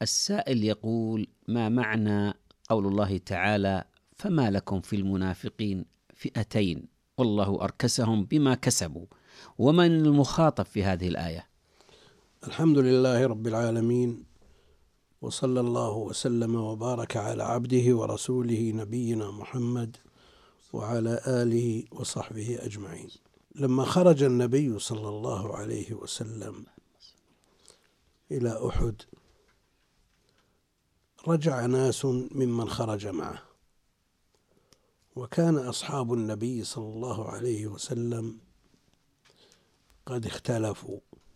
السائل يقول: ما معنى قول الله تعالى: فما لكم في المنافقين فئتين والله أركسهم بما كسبوا؟ ومن المخاطب في هذه الآية؟ الحمد لله رب العالمين، وصلى الله وسلم وبارك على عبده ورسوله نبينا محمد وعلى آله وصحبه أجمعين. لما خرج النبي صلى الله عليه وسلم إلى أحد رجع ناس ممن خرج معه، وكان أصحاب النبي صلى الله عليه وسلم قد اختلفوا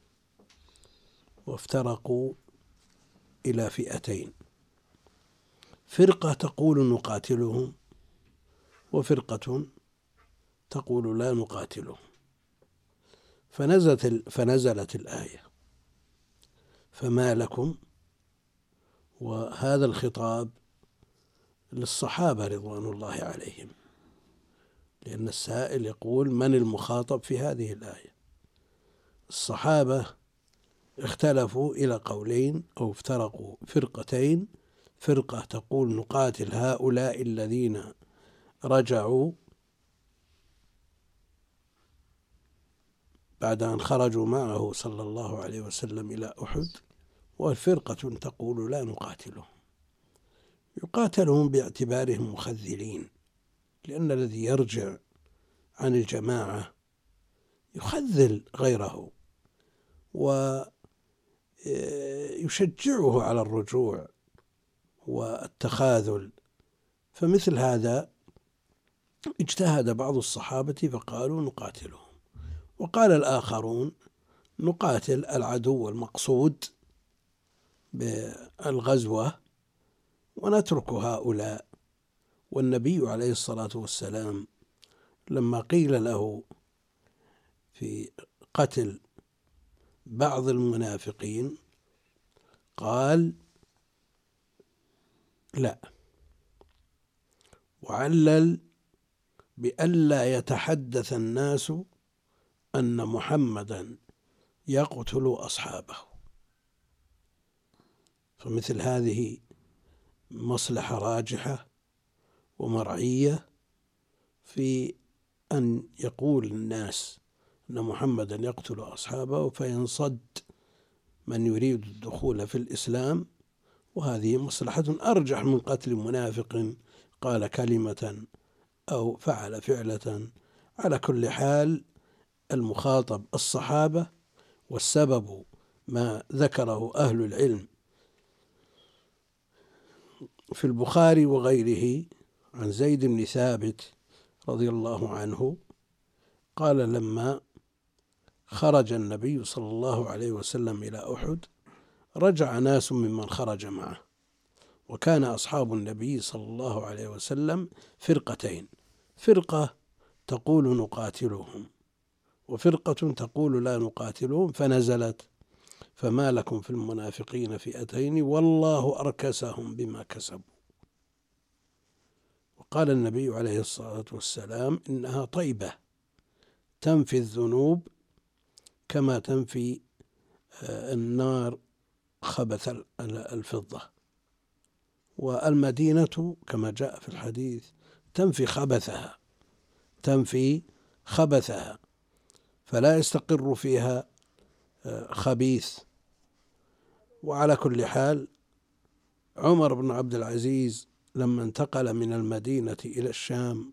وافترقوا إلى فئتين: فرقة تقول نقاتلهم، وفرقة تقول لا نقاتلهم. فنزلت الآية فما لكم، وهذا الخطاب للصحابة رضوان الله عليهم، لأن السائل يقول من المخاطب في هذه الآية. الصحابة اختلفوا إلى قولين أو افترقوا فرقتين: فرقة تقول نقاتل هؤلاء الذين رجعوا بعد أن خرجوا معه صلى الله عليه وسلم إلى أحد، وفرقة تقول لا نقاتلهم. يقاتلهم باعتبارهم مخذلين، لأن الذي يرجع عن الجماعة يخذل غيره ويشجعه على الرجوع والتخاذل. فمثل هذا اجتهد بعض الصحابة فقالوا نقاتلهم، وقال الآخرون نقاتل العدو المقصود بالغزوة ونترك هؤلاء. والنبي عليه الصلاة والسلام لما قيل له في قتل بعض المنافقين قال لا، وعلل بألا يتحدث الناس أن محمدا يقتل أصحابه. فمثل هذه مصلحة راجحة ومرعية في أن يقول الناس أن محمدا يقتل أصحابه فينصد من يريد الدخول في الإسلام، وهذه مصلحة أرجح من قتل منافق قال كلمة أو فعل فعلة. على كل حال المخاطب الصحابة، والسبب ما ذكره أهل العلم في البخاري وغيره عن زيد بن ثابت رضي الله عنه قال: لما خرج النبي صلى الله عليه وسلم إلى أحد رجع ناس ممن خرج معه، وكان أصحاب النبي صلى الله عليه وسلم فرقتين: فرقة تقول نقاتلهم، وفرقة تقول لا نقاتلهم. فنزلت فما لكم في المنافقين فئتين والله أركسهم بما كسبوا. وقال النبي عليه الصلاة والسلام إنها طيبة تنفي الذنوب كما تنفي النار خبث الفضة، والمدينة كما جاء في الحديث تنفي خبثها فلا يستقر فيها خبيث. وعلى كل حال عمر بن عبد العزيز لما انتقل من المدينة إلى الشام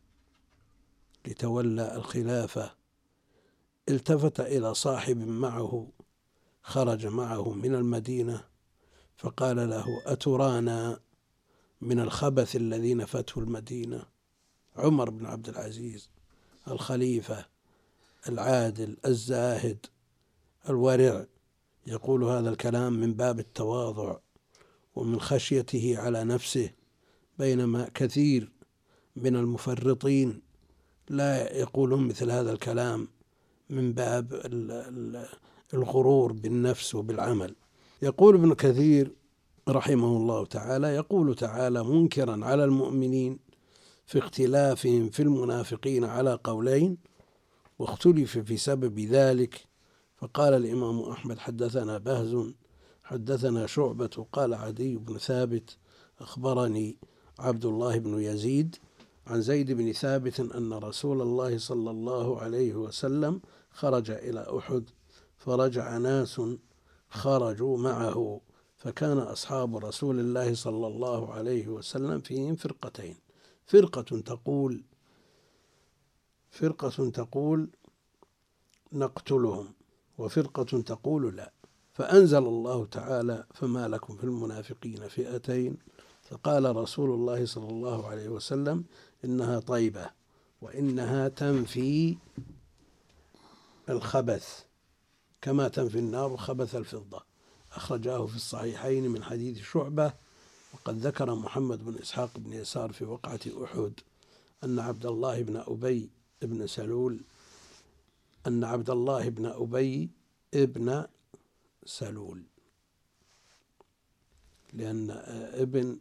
لتولى الخلافة التفت إلى صاحب معه خرج معه من المدينة فقال له: أترانا من الخبث الذي نفته المدينة؟ عمر بن عبد العزيز الخليفة العادل الزاهد الورع يقول هذا الكلام من باب التواضع ومن خشيته على نفسه، بينما كثير من المفرطين لا يقولون مثل هذا الكلام من باب الغرور بالنفس وبالعمل. يقول ابن كثير رحمه الله تعالى: يقول تعالى منكرا على المؤمنين في اختلافهم في المنافقين على قولين، واختلف في سبب ذلك. فقال الإمام أحمد: حدثنا بهز حدثنا شعبة قال عدي بن ثابت أخبرني عبد الله بن يزيد عن زيد بن ثابت أن رسول الله صلى الله عليه وسلم خرج إلى أحد فرجع ناس خرجوا معه، فكان أصحاب رسول الله صلى الله عليه وسلم فيهم فرقتين، فرقة تقول نقتلهم، وفرقة تقول لا. فأنزل الله تعالى: فما لكم في المنافقين فئتين، فقال رسول الله صلى الله عليه وسلم: إنها طيبة وإنها تنفي الخبث كما تنفي النار خبث الفضة. أخرجاه في الصحيحين من حديث شعبة. وقد ذكر محمد بن إسحاق بن يسار في وقعة أحد أن عبد الله بن أبي ابن سلول لأن ابن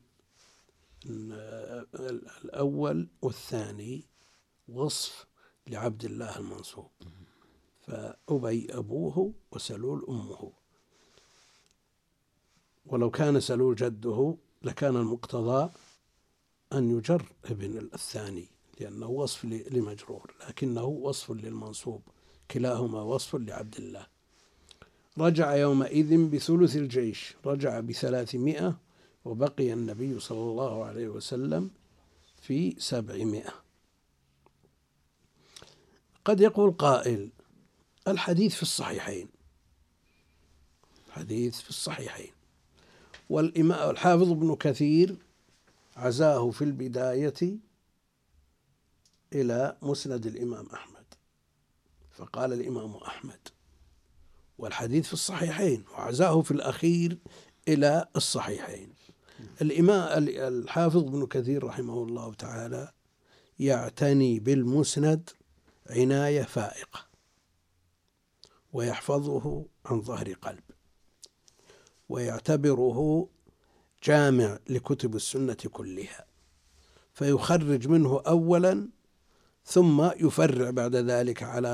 الأول والثاني وصف لعبد الله المنصوب، فأبي أبوه وسلول أمه، ولو كان سلول جده لكان المقتضى أن يجر ابن الثاني لأنه وصف لمجرور، لكنه وصف للمنصوب، كلاهما وصف لعبد الله. رجع يومئذ بثلث الجيش، رجع ب300، وبقي النبي صلى الله عليه وسلم في 700. قد يقول قائل: الحديث في الصحيحين، والحافظ ابن كثير عزاه في البداية إلى مسند الإمام أحمد، فقال الإمام أحمد والحديث في الصحيحين، وعزاه في الأخير إلى الصحيحين. الحافظ ابن كثير رحمه الله تعالى يعتني بالمسند عناية فائقة، ويحفظه عن ظهر قلب، ويعتبره جامع لكتب السنة كلها، فيخرج منه أولا ثم يفرع بعد ذلك على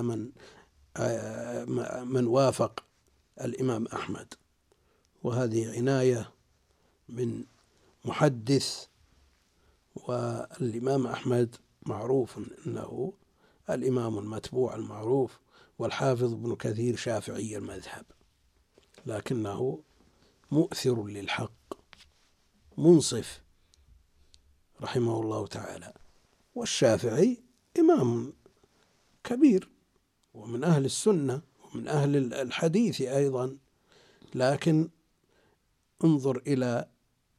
من وافق الإمام أحمد. وهذه عناية من محدث، والإمام أحمد معروف أنه الإمام المتبوع المعروف، والحافظ ابن كثير شافعي المذهب، لكنه مؤثر للحق منصف رحمه الله تعالى. والشافعي إمام كبير ومن أهل السنة ومن أهل الحديث أيضا، لكن انظر إلى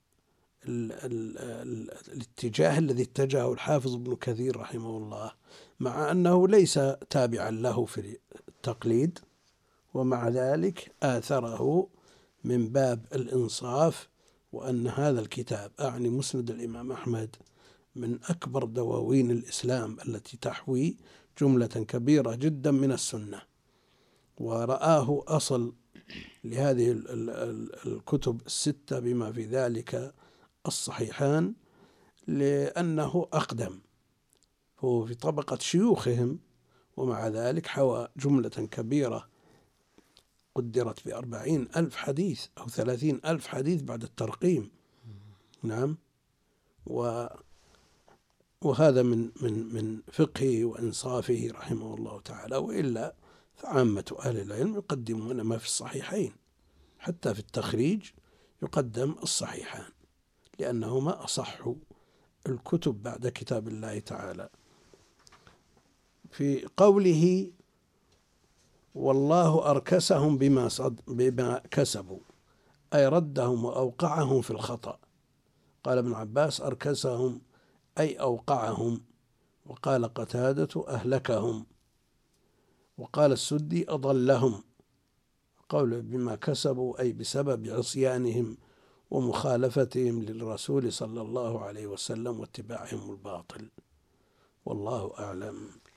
الاتجاه الذي اتجهه الحافظ ابن كثير رحمه الله، مع أنه ليس تابعا له في التقليد، ومع ذلك آثره من باب الإنصاف، وأن هذا الكتاب أعني مسند الإمام أحمد من أكبر دواوين الإسلام التي تحوي جملة كبيرة جدا من السنة، ورآه أصل لهذه الكتب الستة بما في ذلك الصحيحان، لأنه أقدم، هو في طبقة شيوخهم، ومع ذلك حوى جملة كبيرة قدرت ب40,000 حديث أو 30,000 حديث بعد الترقيم. نعم. وهذا من فقهه وإنصافه رحمه الله تعالى. وإلا فعامة أهل العلم يقدمون ما في الصحيحين، حتى في التخريج يقدم الصحيحان، لأنهما أصح الكتب بعد كتاب الله تعالى. في قوله: والله أركسهم بما كسبوا، أي ردهم وأوقعهم في الخطأ. قال ابن عباس: أركسهم أي أوقعهم، وقال قتادة: أهلكهم، وقال السدي: أضلهم. قول بما كسبوا أي بسبب عصيانهم ومخالفتهم للرسول صلى الله عليه وسلم واتباعهم الباطل. والله أعلم.